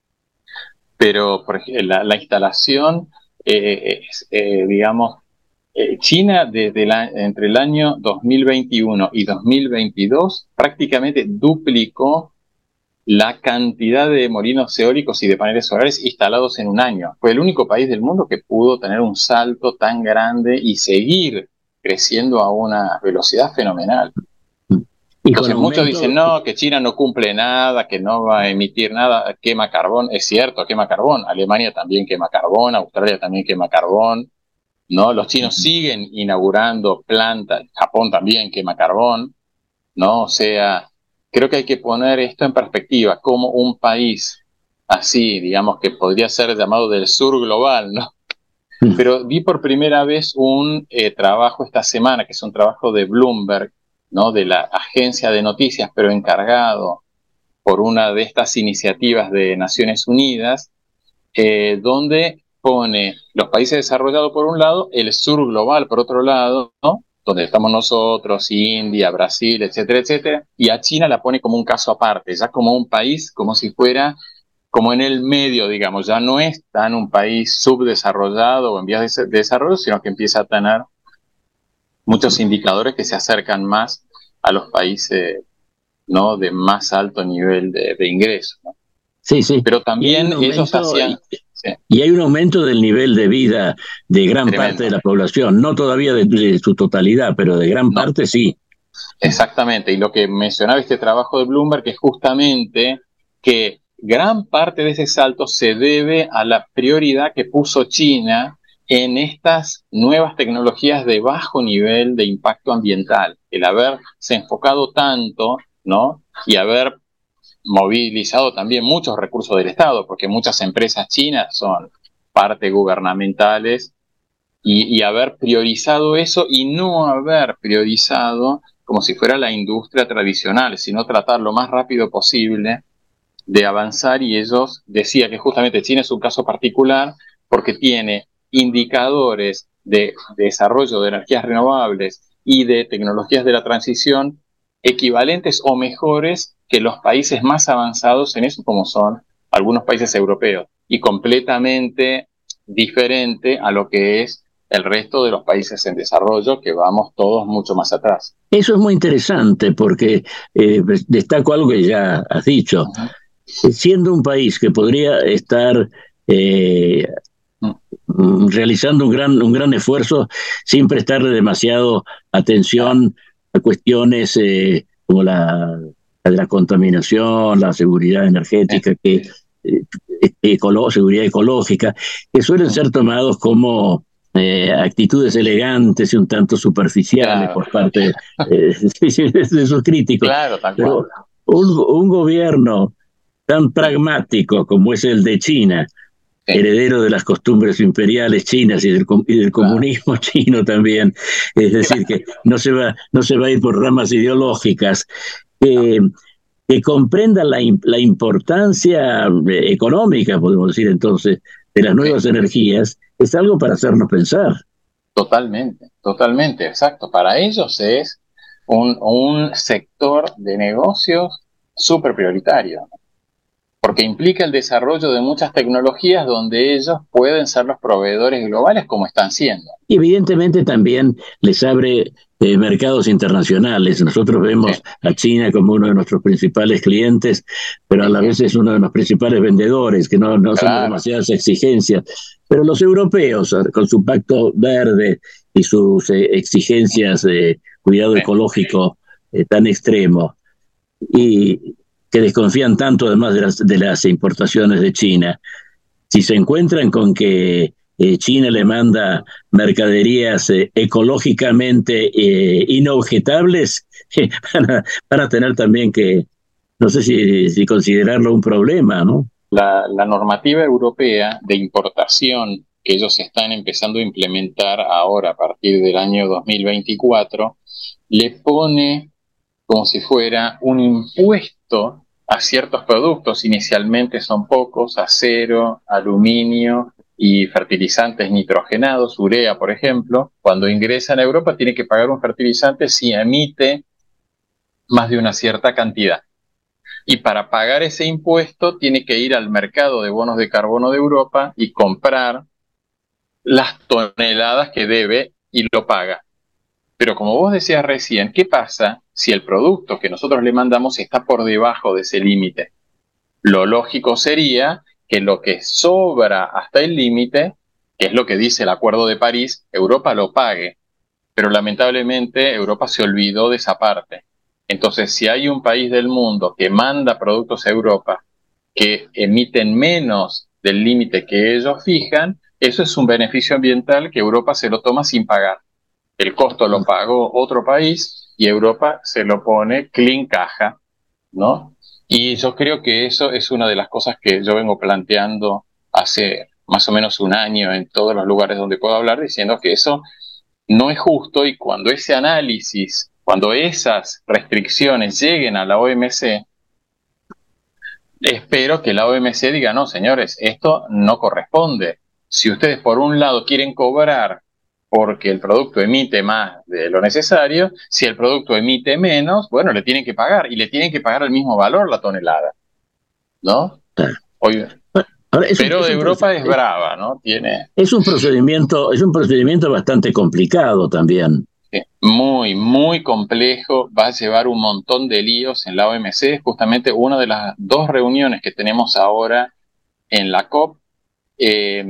pero por ejemplo, la, la instalación eh, es, eh, digamos, China desde la, entre el año dos mil veintiuno y dos mil veintidós prácticamente duplicó la cantidad de molinos eólicos y de paneles solares instalados en un año. Fue el único país del mundo que pudo tener un salto tan grande y seguir creciendo a una velocidad fenomenal. Entonces muchos dicen, no, que China no cumple nada, que no va a emitir nada, quema carbón. Es cierto, quema carbón. Alemania también quema carbón, Australia también quema carbón. ¿No? Los chinos siguen inaugurando plantas, Japón también quema carbón, ¿no? O sea, creo que hay que poner esto en perspectiva, como un país así, digamos, que podría ser llamado del sur global, ¿no? Mm. Pero vi por primera vez un eh, trabajo esta semana, que es un trabajo de Bloomberg, ¿no? De la agencia de noticias, pero encargado por una de estas iniciativas de Naciones Unidas, eh, donde pone los países desarrollados por un lado, el sur global por otro lado, ¿no? donde estamos nosotros, India, Brasil, etcétera, etcétera, y a China la pone como un caso aparte, ya como un país, como si fuera como en el medio, digamos, ya no es tan un país subdesarrollado o en vías de desarrollo, sino que empieza a tener muchos indicadores que se acercan más a los países, ¿no?, de más alto nivel de, de ingreso, ¿no? Sí, sí. Pero también aumento, ellos hacían... Y, sí. y hay un aumento del nivel de vida de gran Tremendo. parte de la población, no todavía de, de su totalidad, pero de gran no. parte sí. Exactamente, y lo que mencionaba este trabajo de Bloomberg es justamente que gran parte de ese salto se debe a la prioridad que puso China en estas nuevas tecnologías de bajo nivel de impacto ambiental, el haberse enfocado tanto, ¿no?, y haber movilizado también muchos recursos del Estado, porque muchas empresas chinas son parte gubernamentales, y, y haber priorizado eso y no haber priorizado como si fuera la industria tradicional, sino tratar lo más rápido posible de avanzar. Y ellos decían que justamente China es un caso particular porque tiene indicadores de, de desarrollo de energías renovables y de tecnologías de la transición equivalentes o mejores que los países más avanzados en eso, como son algunos países europeos, y completamente diferente a lo que es el resto de los países en desarrollo, que vamos todos mucho más atrás. Eso es muy interesante porque eh, destaco algo que ya has dicho. Uh-huh. Siendo un país que podría estar eh, uh-huh. realizando un gran, un gran esfuerzo sin prestarle demasiado atención uh-huh. a cuestiones eh, como la, la de la contaminación, la seguridad energética, uh-huh. que eh, ecolo- seguridad ecológica, que suelen uh-huh. ser tomados como Eh, actitudes elegantes y un tanto superficiales claro. por parte eh, de sus críticos. Claro, tal Pero un, un gobierno tan pragmático como es el de China, sí. heredero de las costumbres imperiales chinas y del, y del comunismo claro. chino también, es decir, que no se va, no se va a ir por ramas ideológicas, eh, no. que comprenda la, la importancia económica, podemos decir entonces, de las nuevas sí. energías, es algo para hacernos pensar. Totalmente, totalmente, exacto. Para ellos es un, un sector de negocios súper prioritario, porque implica el desarrollo de muchas tecnologías donde ellos pueden ser los proveedores globales como están siendo. Y evidentemente también les abre eh, mercados internacionales. Nosotros vemos sí. a China como uno de nuestros principales clientes, pero a la vez es uno de los principales vendedores, que no, no claro. son demasiadas exigencias. Pero los europeos, con su pacto verde y sus eh, exigencias de cuidado sí. ecológico eh, tan extremo, y que desconfían tanto además de las, de las importaciones de China, si se encuentran con que eh, China le manda mercaderías eh, ecológicamente eh, inobjetables, eh, van, a, van a tener también que, no sé si, si considerarlo un problema, ¿no? La, la normativa europea de importación que ellos están empezando a implementar ahora a partir del año dos mil veinticuatro, le pone como si fuera un impuesto a ciertos productos. Inicialmente son pocos: acero, aluminio y fertilizantes nitrogenados, urea, por ejemplo. Cuando ingresan a Europa tiene que pagar un fertilizante si emite más de una cierta cantidad. Y para pagar ese impuesto tiene que ir al mercado de bonos de carbono de Europa y comprar las toneladas que debe y lo paga. Pero como vos decías recién, ¿qué pasa si el producto que nosotros le mandamos está por debajo de ese límite? Lo lógico sería que lo que sobra hasta el límite, que es lo que dice el Acuerdo de París, Europa lo pague. Pero lamentablemente Europa se olvidó de esa parte. Entonces, si hay un país del mundo que manda productos a Europa que emiten menos del límite que ellos fijan, eso es un beneficio ambiental que Europa se lo toma sin pagar. El costo lo pagó otro país y Europa se lo pone clean caja, ¿no? Y yo creo que eso es una de las cosas que yo vengo planteando hace más o menos un año en todos los lugares donde puedo hablar, diciendo que eso no es justo, y cuando ese análisis, cuando esas restricciones lleguen a la O M C, espero que la O M C diga: no, señores, esto no corresponde. Si ustedes por un lado quieren cobrar porque el producto emite más de lo necesario. Si el producto emite menos, bueno, le tienen que pagar, y le tienen que pagar el mismo valor la tonelada, ¿no? Hoy, Ahora, es pero un, es Europa un, es brava, ¿no? Tiene... Es un procedimiento, es un procedimiento bastante complicado también. Muy, muy complejo, va a llevar un montón de líos en la O M C. Justamente una de las dos reuniones que tenemos ahora en la COP eh,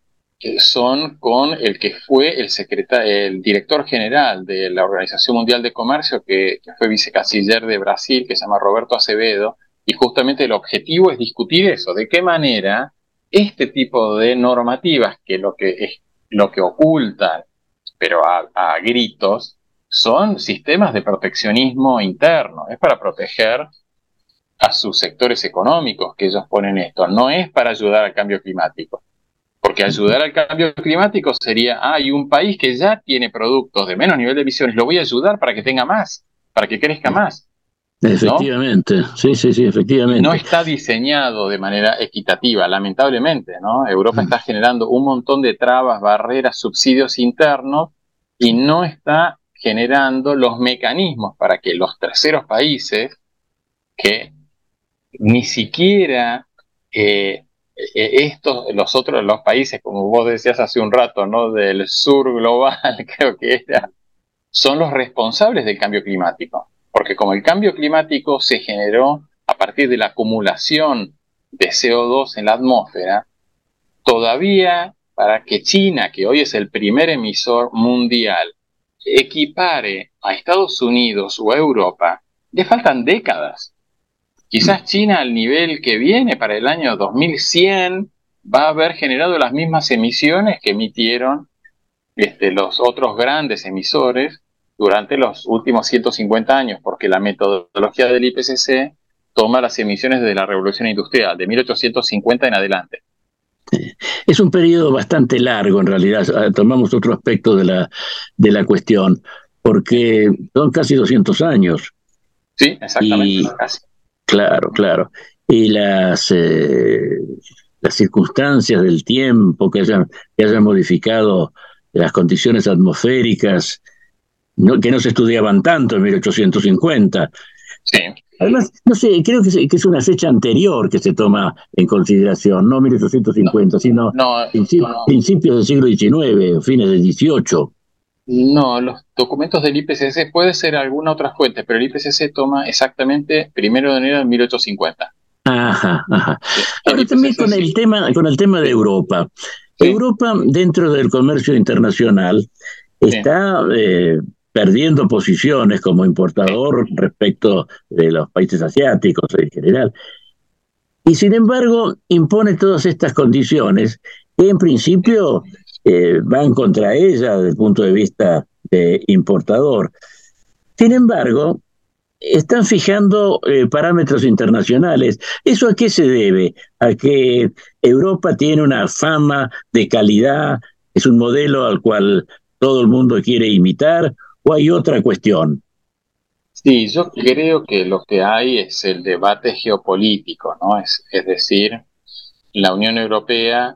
son con el que fue el, secretario, el director general de la Organización Mundial de Comercio, que, que fue vicecanciller de Brasil, que se llama Roberto Acevedo, y justamente el objetivo es discutir eso, de qué manera este tipo de normativas, que lo que, es, lo que ocultan, pero a, a gritos, son sistemas de proteccionismo interno. Es para proteger a sus sectores económicos que ellos ponen esto. No es para ayudar al cambio climático. Porque ayudar al cambio climático sería, ah, hay un país que ya tiene productos de menos nivel de emisiones, lo voy a ayudar para que tenga más, para que crezca más. Efectivamente, ¿no? sí, sí, sí, efectivamente. No está diseñado de manera equitativa, lamentablemente, ¿no? Europa mm. está generando un montón de trabas, barreras, subsidios internos, y no está generando los mecanismos para que los terceros países, que ni siquiera eh, estos, los otros, los países, como vos decías hace un rato, ¿no? Del sur global, creo que era, son los responsables del cambio climático. Porque como el cambio climático se generó a partir de la acumulación de C O dos en la atmósfera, todavía para que China, que hoy es el primer emisor mundial, equipare a Estados Unidos o a Europa, le faltan décadas. Quizás China, al nivel que viene para el año dos mil cien, va a haber generado las mismas emisiones que emitieron este, los otros grandes emisores durante los últimos ciento cincuenta años, porque la metodología del I P C C toma las emisiones de la Revolución Industrial, de mil ochocientos cincuenta en adelante. Es un periodo bastante largo, en realidad. Tomamos otro aspecto de la, de la cuestión, porque son casi doscientos años. Sí, exactamente. Y, casi. Claro, claro. Y las, eh, las circunstancias del tiempo que hayan, que hayan modificado las condiciones atmosféricas, no, que no se estudiaban tanto en mil ochocientos cincuenta. Sí. Además, no sé, creo que es, que es una fecha anterior que se toma en consideración, no mil ochocientos cincuenta, no, sino no, principi- no. principios del siglo diecinueve, fines del dieciocho. No, los documentos del I P C C puede ser alguna otra fuente, pero el I P C C toma exactamente primero de enero de mil ochocientos cincuenta. Ajá, ajá. Sí, ahora también con el tema, con el tema de Europa. Sí. Europa, dentro del comercio internacional, está sí. eh, perdiendo posiciones como importador sí. respecto de los países asiáticos en general. Y sin embargo, impone todas estas condiciones que en principio eh, van contra ella desde el punto de vista de importador. Sin embargo, están fijando eh, parámetros internacionales. ¿Eso a qué se debe? ¿A que Europa tiene una fama de calidad, es un modelo al cual todo el mundo quiere imitar, o hay otra cuestión? Sí, yo creo que lo que hay es el debate geopolítico, ¿no? Es, es decir, la Unión Europea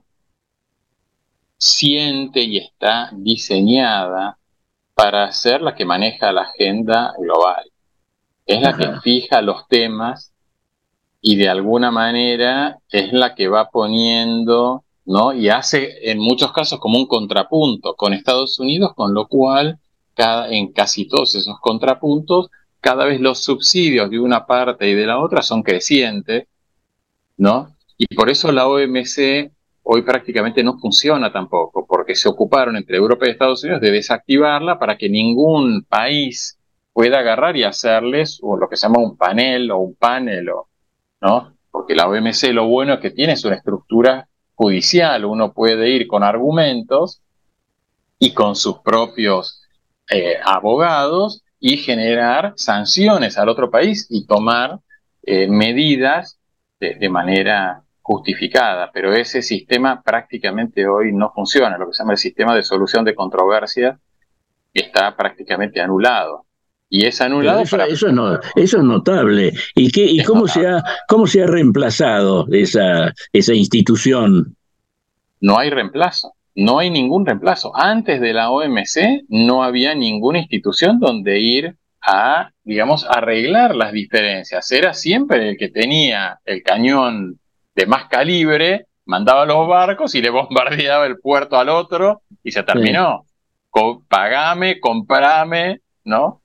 siente y está diseñada para ser la que maneja la agenda global. Es la Ajá. que fija los temas y de alguna manera es la que va poniendo, ¿no? Y hace en muchos casos como un contrapunto con Estados Unidos, con lo cual cada, en casi todos esos contrapuntos cada vez los subsidios de una parte y de la otra son crecientes, ¿no? Y por eso la O M C hoy prácticamente no funciona tampoco, porque se ocuparon entre Europa y Estados Unidos de desactivarla para que ningún país pueda agarrar y hacerles o lo que se llama un panel o un panel, o, ¿no? Porque la O M C lo bueno es que tiene una estructura judicial, uno puede ir con argumentos y con sus propios eh, abogados y generar sanciones al otro país y tomar eh, medidas de, de manera justificada, pero ese sistema prácticamente hoy no funciona, lo que se llama el sistema de solución de controversias está prácticamente anulado. Y es anulado eso, para... eso, no, eso es notable. ¿Y, qué, y cómo, se ha, cómo se ha reemplazado esa, esa institución? No hay reemplazo. no hay ningún reemplazo. Antes de la O M C no había ninguna institución donde ir a, digamos, arreglar las diferencias. Era siempre el que tenía el cañón de más calibre, mandaba los barcos y le bombardeaba el puerto al otro y se terminó. Sí. Co- pagame, comprame, ¿no?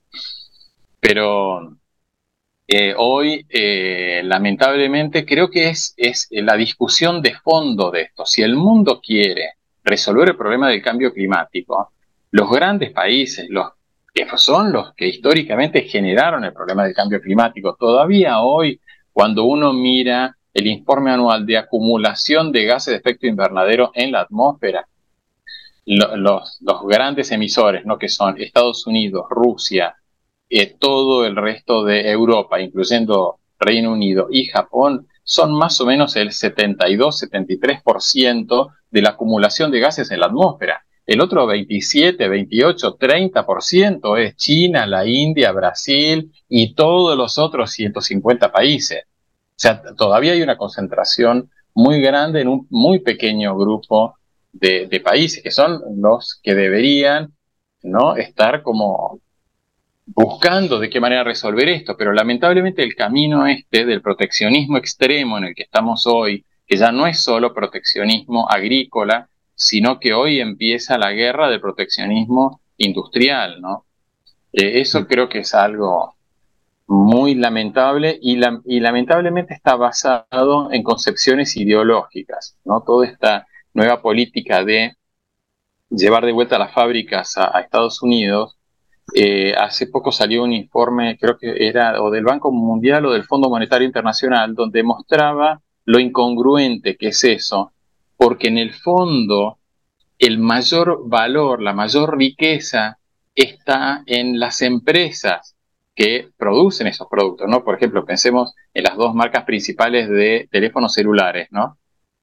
Pero eh, hoy, eh, lamentablemente, creo que es, es la discusión de fondo de esto. Si el mundo quiere resolver el problema del cambio climático, los grandes países, los que son los que históricamente generaron el problema del cambio climático, todavía hoy, cuando uno mira el informe anual de acumulación de gases de efecto invernadero en la atmósfera, lo, los, los grandes emisores, ¿no?, que son Estados Unidos, Rusia, eh, todo el resto de Europa, incluyendo Reino Unido y Japón, son más o menos el setenta y dos a setenta y tres por ciento de la acumulación de gases en la atmósfera. El otro veintisiete, veintiocho, treinta por ciento es China, la India, Brasil y todos los otros ciento cincuenta países. O sea, todavía hay una concentración muy grande en un muy pequeño grupo de, de países, que son los que deberían, ¿no?, estar como buscando de qué manera resolver esto. Pero lamentablemente el camino este del proteccionismo extremo en el que estamos hoy, que ya no es solo proteccionismo agrícola, sino que hoy empieza la guerra del proteccionismo industrial, ¿no? Eh, eso creo que es algo muy lamentable y, la, y lamentablemente está basado en concepciones ideológicas, ¿no? Toda esta nueva política de llevar de vuelta las fábricas a, a Estados Unidos. Eh, hace poco salió un informe, creo que era o del Banco Mundial o del Fondo Monetario Internacional, donde mostraba lo incongruente que es eso, porque en el fondo el mayor valor, la mayor riqueza está en las empresas que producen esos productos, ¿no? Por ejemplo, pensemos en las dos marcas principales de teléfonos celulares, ¿no?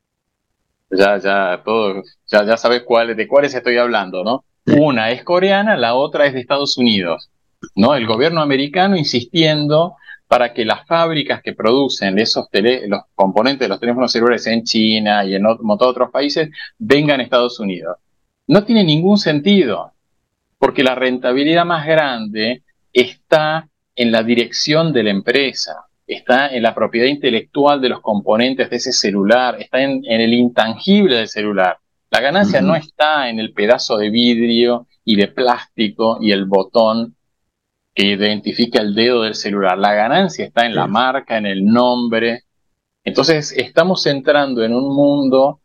Ya, ya, todo, ya, ya sabes cuál, de cuáles estoy hablando, ¿no? Una es coreana, la otra es de Estados Unidos, ¿no? El gobierno americano insistiendo para que las fábricas que producen esos tele, los componentes de los teléfonos celulares en China y en un montón de otros países vengan a Estados Unidos. No tiene ningún sentido, porque la rentabilidad más grande está en la dirección de la empresa, está en la propiedad intelectual de los componentes de ese celular, está en, en el intangible del celular. La ganancia uh-huh. no está en el pedazo de vidrio y de plástico y el botón que identifica el dedo del celular. La ganancia está en sí. la marca, en el nombre. Entonces estamos entrando en un mundo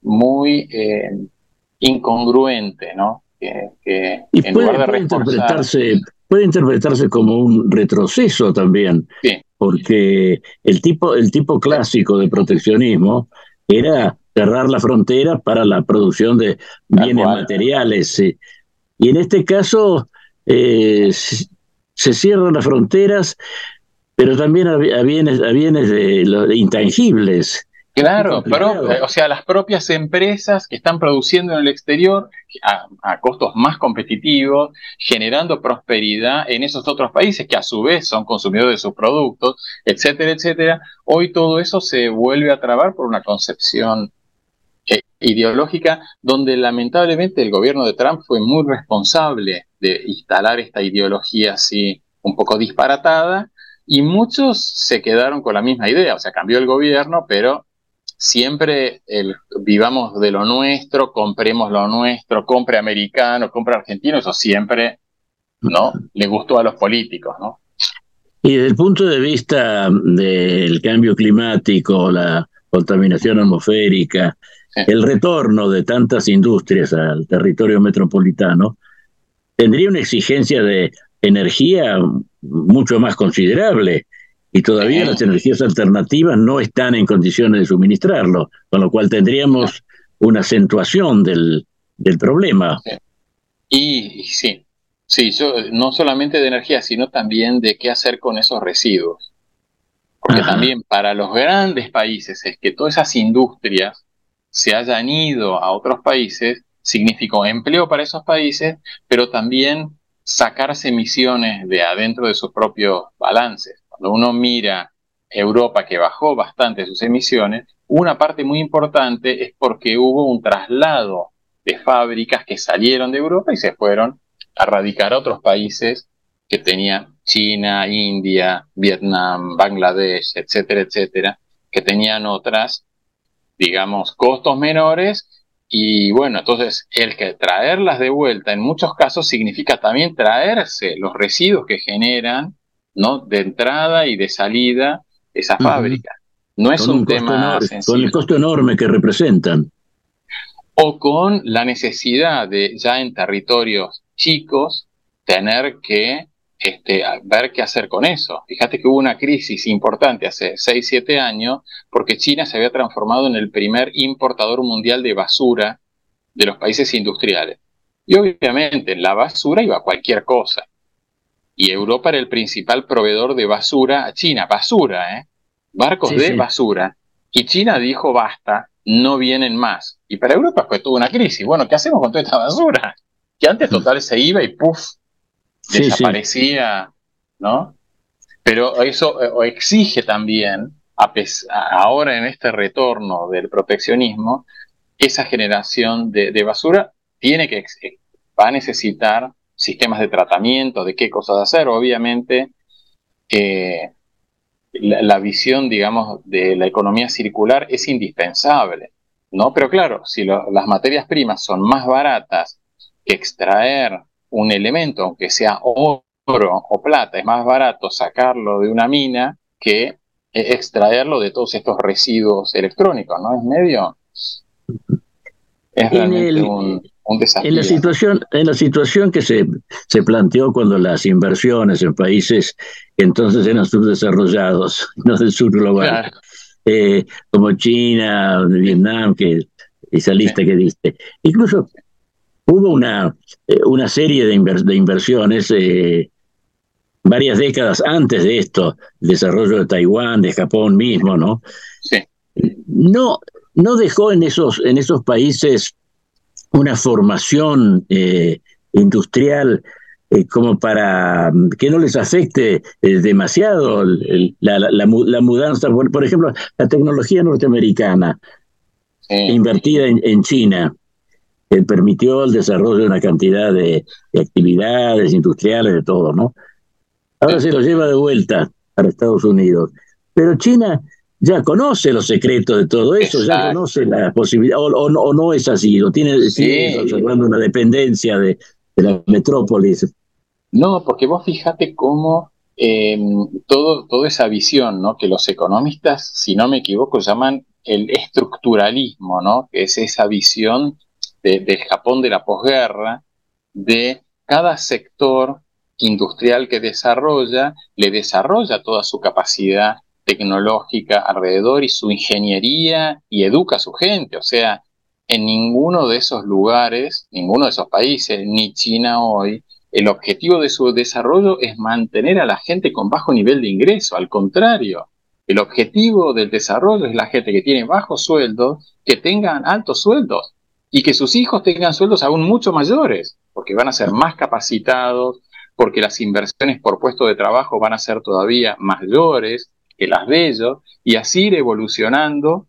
muy eh, incongruente, ¿no? Que, que y en puede, lugar de puede, reforzar... interpretarse, puede interpretarse como un retroceso también, sí. porque el tipo, el tipo clásico de proteccionismo era cerrar la frontera para la producción de bienes materiales. Sí. Y en este caso eh, se cierran las fronteras, pero también a, a bienes, a bienes de, de intangibles. Claro, pero, o sea, las propias empresas que están produciendo en el exterior a, a costos más competitivos, generando prosperidad en esos otros países que a su vez son consumidores de sus productos, etcétera, etcétera. Hoy todo eso se vuelve a trabar por una concepción eh, ideológica donde lamentablemente el gobierno de Trump fue muy responsable de instalar esta ideología así un poco disparatada y muchos se quedaron con la misma idea, o sea, cambió el gobierno, pero siempre el, vivamos de lo nuestro, compremos lo nuestro, compre americano, compre argentino, eso siempre, ¿no?, le gustó a los políticos, ¿no? Y desde el punto de vista del cambio climático, la contaminación atmosférica, sí. el retorno de tantas industrias al territorio metropolitano, tendría una exigencia de energía mucho más considerable. Y todavía las energías alternativas no están en condiciones de suministrarlo, con lo cual tendríamos una acentuación del, del problema. Sí. Y, y sí, sí yo, no solamente de energía, sino también de qué hacer con esos residuos. Porque Ajá. también para los grandes países es que todas esas industrias se hayan ido a otros países, significó empleo para esos países, pero también sacarse emisiones de adentro de sus propios balances. Cuando uno mira Europa, que bajó bastante sus emisiones, una parte muy importante es porque hubo un traslado de fábricas que salieron de Europa y se fueron a radicar a otros países que tenían China, India, Vietnam, Bangladesh, etcétera, etcétera, que tenían otras, digamos, costos menores. Y bueno, entonces el que traerlas de vuelta en muchos casos significa también traerse los residuos que generan, ¿no?, de entrada y de salida esa uh-huh. fábrica. No es con un, un tema enorme, sencillo. Con el costo enorme que representan. O con la necesidad de, ya en territorios chicos, tener que este, ver qué hacer con eso. Fíjate que hubo una crisis importante hace seis, siete años, porque China se había transformado en el primer importador mundial de basura de los países industriales. Y obviamente en la basura iba cualquier cosa. Y Europa era el principal proveedor de basura a China. Basura, ¿eh? Barcos sí, de sí. basura. Y China dijo, basta, no vienen más. Y para Europa pues tuvo una crisis. Bueno, ¿qué hacemos con toda esta basura? Que antes total se iba y puff, sí, desaparecía, sí. ¿no? Pero eso exige también, a pes- ahora en este retorno del proteccionismo, esa generación de, de basura tiene que, va a necesitar sistemas de tratamiento, de qué cosas hacer. Obviamente, eh, la, la visión, digamos, de la economía circular es indispensable, ¿no? Pero claro, si lo, las materias primas son más baratas que extraer un elemento, aunque sea oro o plata, es más barato sacarlo de una mina que eh, extraerlo de todos estos residuos electrónicos, ¿no? Es medio... Es realmente el, un, un desafío. En la situación, en la situación que se, se planteó cuando las inversiones en países que entonces eran subdesarrollados, no del sur global, claro. eh, como China, Vietnam, que esa lista sí. que diste, incluso hubo una, eh, una serie de, inver, de inversiones eh, varias décadas antes de esto, el desarrollo de Taiwán, de Japón mismo, ¿no? Sí. No, no dejó en esos, en esos países una formación eh, industrial eh, como para que no les afecte eh, demasiado el, el, la, la, la, la mudanza. Por, por ejemplo, la tecnología norteamericana sí. invertida en, en China eh, permitió el desarrollo de una cantidad de, de actividades industriales, de todo, ¿no? Ahora sí. se lo lleva de vuelta para Estados Unidos. Pero China ya conoce los secretos de todo eso, exacto. ya conoce la posibilidad, o, o, o no es así, o tiene sí. observando una dependencia de, de la metrópolis. No, porque vos fíjate cómo eh, todo, toda esa visión, ¿no?, que los economistas, si no me equivoco, llaman el estructuralismo, ¿no?, que es esa visión de, del Japón de la posguerra, de cada sector industrial que desarrolla, le desarrolla toda su capacidad tecnológica alrededor y su ingeniería y educa a su gente. O sea, en ninguno de esos lugares, ninguno de esos países, ni China hoy, el objetivo de su desarrollo es mantener a la gente con bajo nivel de ingreso. Al contrario, el objetivo del desarrollo es la gente que tiene bajos sueldos, que tengan altos sueldos y que sus hijos tengan sueldos aún mucho mayores, porque van a ser más capacitados, porque las inversiones por puesto de trabajo van a ser todavía mayores que las de ellos, y así ir evolucionando.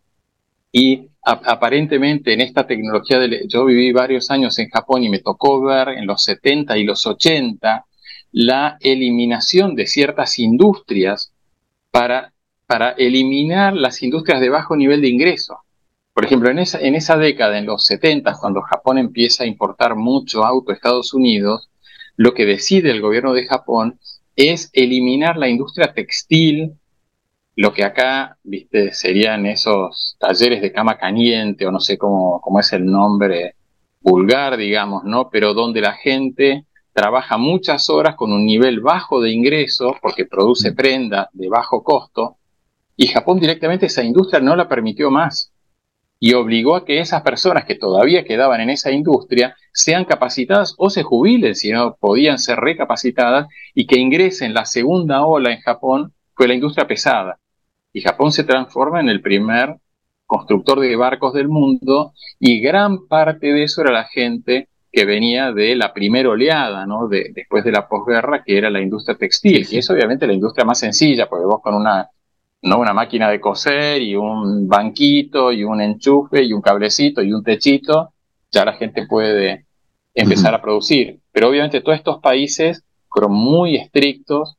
Y a, aparentemente en esta tecnología, de, yo viví varios años en Japón y me tocó ver en los setenta y los ochenta la eliminación de ciertas industrias para, para eliminar las industrias de bajo nivel de ingreso. Por ejemplo, en esa, en esa década, en los setenta, cuando Japón empieza a importar mucho auto a Estados Unidos, lo que decide el gobierno de Japón es eliminar la industria textil, lo que acá, viste, serían esos talleres de cama caliente, o no sé cómo, cómo es el nombre vulgar, digamos, ¿no? Pero donde la gente trabaja muchas horas con un nivel bajo de ingreso, porque produce prenda de bajo costo, y Japón directamente esa industria no la permitió más, y obligó a que esas personas que todavía quedaban en esa industria sean capacitadas o se jubilen, si no podían ser recapacitadas, y que ingresen. La segunda ola en Japón fue la industria pesada, y Japón se transforma en el primer constructor de barcos del mundo, y gran parte de eso era la gente que venía de la primera oleada, ¿no?, de, después de la posguerra, que era la industria textil, sí, sí. Y es obviamente la industria más sencilla, porque vos con una no una máquina de coser y un banquito y un enchufe y un cablecito y un techito, ya la gente puede empezar uh-huh. a producir. Pero obviamente todos estos países fueron muy estrictos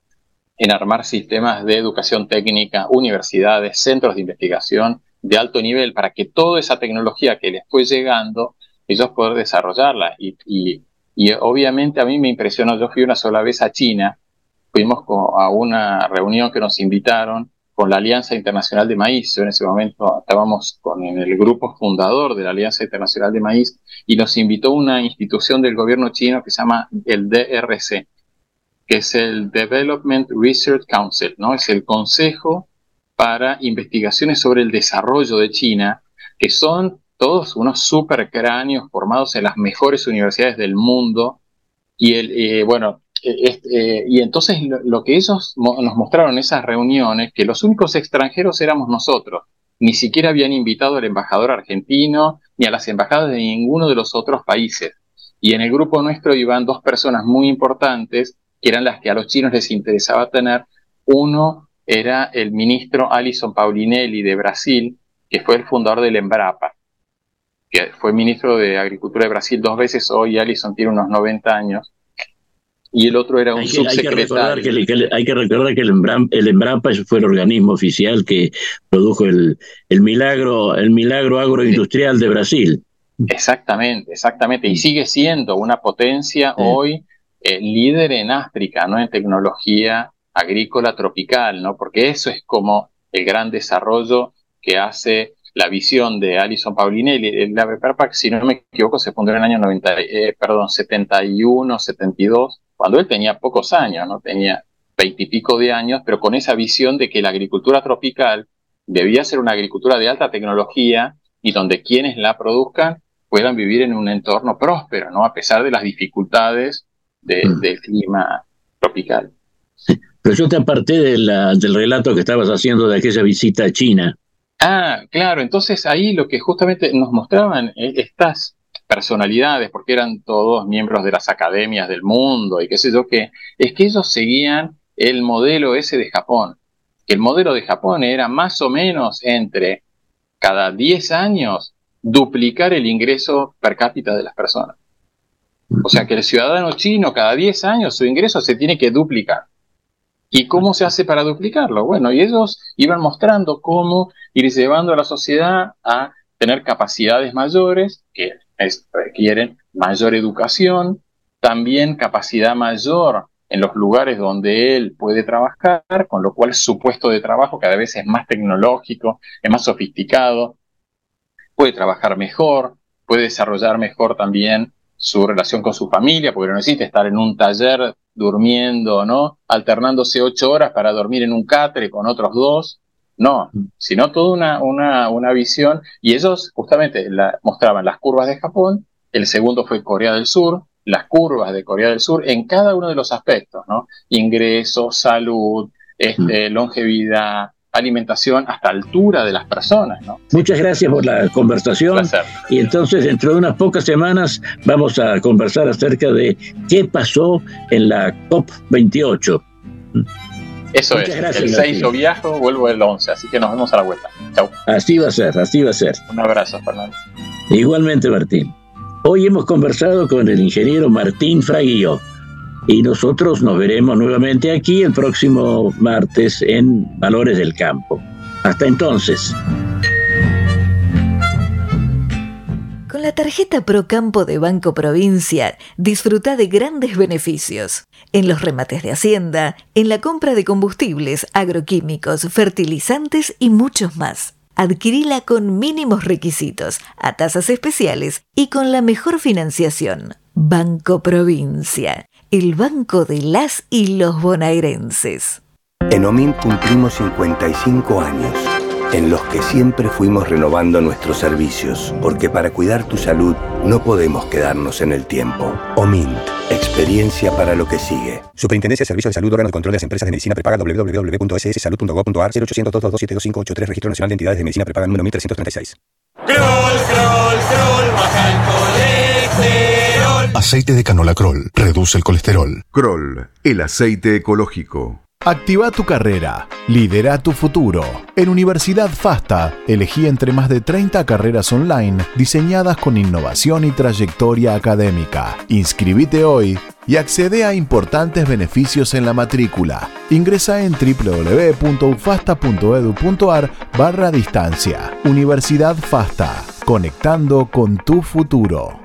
en armar sistemas de educación técnica, universidades, centros de investigación de alto nivel, para que toda esa tecnología que les fue llegando, ellos puedan desarrollarla. Y, y, y obviamente a mí me impresionó, yo fui una sola vez a China, fuimos a una reunión que nos invitaron con la Alianza Internacional de Maíz. Yo en ese momento estábamos con en el grupo fundador de la Alianza Internacional de Maíz, y nos invitó una institución del gobierno chino que se llama el D R C, que es el Development Research Council, ¿no? Es el Consejo para Investigaciones sobre el Desarrollo de China, que son todos unos supercráneos formados en las mejores universidades del mundo. Y el eh, bueno, eh, eh, y entonces lo, lo que ellos mo- nos mostraron en esas reuniones, que los únicos extranjeros éramos nosotros. Ni siquiera habían invitado al embajador argentino ni a las embajadas de ninguno de los otros países. Y en el grupo nuestro iban dos personas muy importantes, que eran las que a los chinos les interesaba tener. Uno era el ministro Alisson Paulinelli de Brasil, que fue el fundador del Embrapa, que fue ministro de Agricultura de Brasil dos veces. Hoy Alisson tiene unos noventa años. Y el otro era un hay que, subsecretario. Hay que, recordar que, que, hay que recordar que el Embrapa, el Embrapa fue el organismo oficial que produjo el, el milagro el milagro agroindustrial de Brasil. Exactamente, exactamente. Y sigue siendo una potencia sí. hoy eh, líder en África, ¿no? En tecnología agrícola tropical, ¿no? Porque eso es como el gran desarrollo que hace la visión de Alisson Paulinelli. El Embrapa, si no me equivoco, se fundó en el año noventa, eh, perdón, setenta y uno, setenta y dos, cuando él tenía pocos años, ¿no? Tenía veinte y pico de años, pero con esa visión de que la agricultura tropical debía ser una agricultura de alta tecnología y donde quienes la produzcan puedan vivir en un entorno próspero, ¿no? A pesar de las dificultades de, mm. del clima tropical. Pero yo te aparté de la, del relato que estabas haciendo de aquella visita a China. Ah, claro, entonces ahí lo que justamente nos mostraban eh, estas personalidades, porque eran todos miembros de las academias del mundo y qué sé yo qué, es que ellos seguían el modelo ese de Japón. Que el modelo de Japón era más o menos entre cada diez años duplicar el ingreso per cápita de las personas. O sea que el ciudadano chino cada diez años su ingreso se tiene que duplicar. ¿Y cómo se hace para duplicarlo? Bueno, y ellos iban mostrando cómo ir llevando a la sociedad a tener capacidades mayores, que es, requieren mayor educación, también capacidad mayor en los lugares donde él puede trabajar, con lo cual su puesto de trabajo cada vez es más tecnológico, es más sofisticado, puede trabajar mejor, puede desarrollar mejor también su relación con su familia, porque no necesita estar en un taller durmiendo, ¿no? Alternándose ocho horas para dormir en un catre con otros dos. No, sino toda una, una, una visión. Y ellos justamente la, mostraban las curvas de Japón. El segundo fue Corea del Sur, las curvas de Corea del Sur en cada uno de los aspectos, ¿no? Ingresos, salud, este, longevidad, alimentación, hasta altura de las personas, ¿no? Muchas gracias por la conversación. Y entonces, dentro de unas pocas semanas, vamos a conversar acerca de qué pasó en la COP veintiocho. Eso Muchas es. Gracias, el seis yo viajo, vuelvo el once, así que nos vemos a la vuelta. Chau. Así va a ser, así va a ser. Un abrazo, Fernando. Igualmente, Martín. Hoy hemos conversado con el ingeniero Martín Fraguillo y nosotros nos veremos nuevamente aquí el próximo martes en Valores del Campo. Hasta entonces. Con la tarjeta Procampo de Banco Provincia, disfruta de grandes beneficios. En los remates de Hacienda, en la compra de combustibles, agroquímicos, fertilizantes y muchos más. Adquirila con mínimos requisitos, a tasas especiales y con la mejor financiación. Banco Provincia, el banco de las y los bonaerenses. En OMINT cumplimos cincuenta y cinco años, en los que siempre fuimos renovando nuestros servicios, porque para cuidar tu salud no podemos quedarnos en el tiempo. OMINT, experiencia para lo que sigue. Superintendencia de Servicios de Salud, órgano de control de las empresas de medicina prepaga, doble u doble u doble u punto ese ese salud punto gob punto a r, cero ochocientos, doscientos veintidós, setenta y cinco ochenta y tres, Registro Nacional de Entidades de Medicina Prepaga número mil trescientos treinta y seis. Kroll, Kroll, Kroll, baja el colesterol. Aceite de canola Kroll reduce el colesterol. Kroll, el aceite ecológico. Activa tu carrera, lidera tu futuro. En Universidad FASTA, elegí entre más de treinta carreras online diseñadas con innovación y trayectoria académica. Inscribite hoy y accede a importantes beneficios en la matrícula. Ingresa en w w w punto ufasta punto edu punto ar barra distancia. Universidad FASTA, conectando con tu futuro.